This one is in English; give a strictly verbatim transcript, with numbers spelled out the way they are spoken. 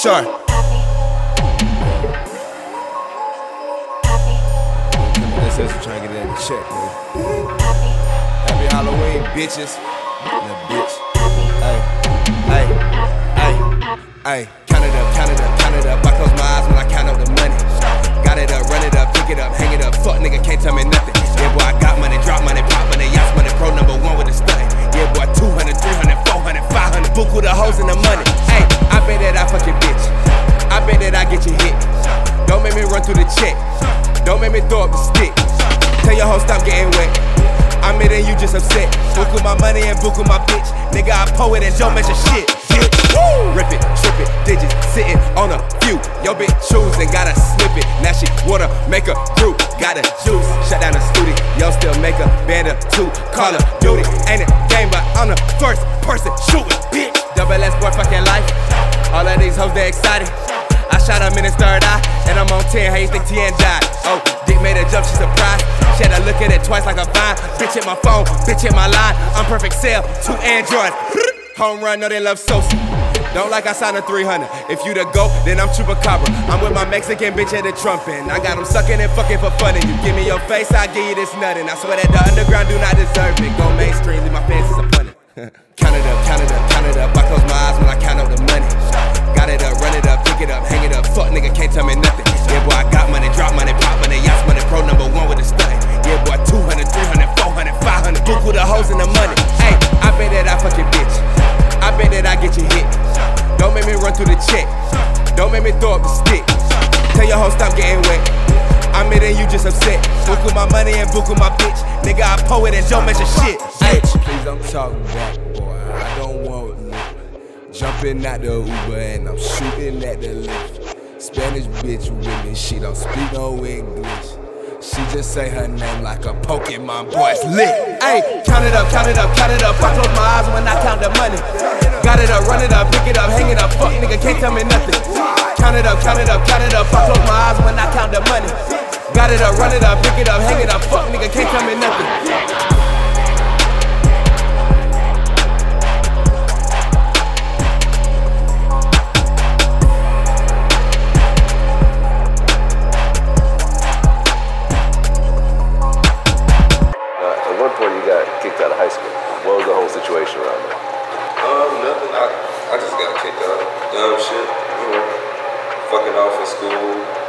Sorry. This is trying to get it in check, man. Happy Halloween, bitches. Little bitch. Hey, hey, hey, hey. Count it up, count it up, count it up. I close my eyes when I count up the money. Got it up, run it up, pick it up, hang it up. Fuck nigga, can't tell me nothing. Yeah, boy, I got money, drop money, pop money, yachts money, pro number one with a study. Yeah, boy, two hundred, three hundred, four hundred, five hundred. Buku the hoes in the money. Hey, I bet that I fuck your bitch. I bet that I get you hit. Don't make me run through the check. Don't make me throw up the stick. Tell your hoe stop getting wet. I'm it and you just upset. Buku my money and buku my bitch. Nigga, I poet and don't measure shit. Shit. Woo! Rip it, trip it, digits, sitting on a few. Yo bitch choosing, gotta slip it. Now she wanna make a group. Got the juice, shut down the studio. Yo still make a band of two. Call of Duty, ain't a game, but I'm the first person shooting. Bitch, double S boy fucking life. All of these hoes they excited. I shot him in his third eye, and I'm on ten. How you think T N died? Oh, Dick made a jump, she surprised. She had to look at it twice like a vine. Bitch hit my phone, bitch hit my line. I'm perfect sale, two Androids. Home run, know they love Sosa. Don't like I signed a three hundred. If you the GOAT, then I'm Chupacabra. I'm with my Mexican bitch at the trumpet. I got them sucking and fucking for fun. And you give me your face, I'll give you this nuttin'. I swear that the underground do not deserve it. Go mainstream, leave my fans disappointed. Count it up, count it up, count it up. I close my eyes when I count up the money. Got it up, run it up, pick it up, hang it up. Fuck nigga, can't tell me nothing. Yeah, boy, I got money, drop money, pop money, yachts money, pro number one with a study. Yeah, boy, two hundred, three hundred, four hundred, five hundred. Buku the hoes in the money. Hey, I bet that I fuck your bitch. I bet that I get you hit. Don't make me run through the check. Don't make me throw up the stick. Tell your hoe stop getting wet. I'm it and you just upset. Buku my money and buku my bitch. Nigga, I poet and don't measure shit. Hey, please don't talk back, boy. I don't want no. Jumping out the Uber and I'm shooting at the lift. Spanish bitch with me, she don't speak no English. She just say her name like a Pokemon, boy, it's lit. Hey, count it up, count it up, count it up. I close my eyes when I count the money. Got it up, run it up, pick it up, hang it up. Fuck nigga, can't tell me nothing. Count it up, count it up, count it up. I close my eyes when I count the money. Got it up, run it up, pick it up, hang it up. Fuck nigga, can't tell me nothing. Kicked out of high school. What was the whole situation around that? Um, nothing. I, I just got kicked out. Dumb shit. You know, fucking off in school.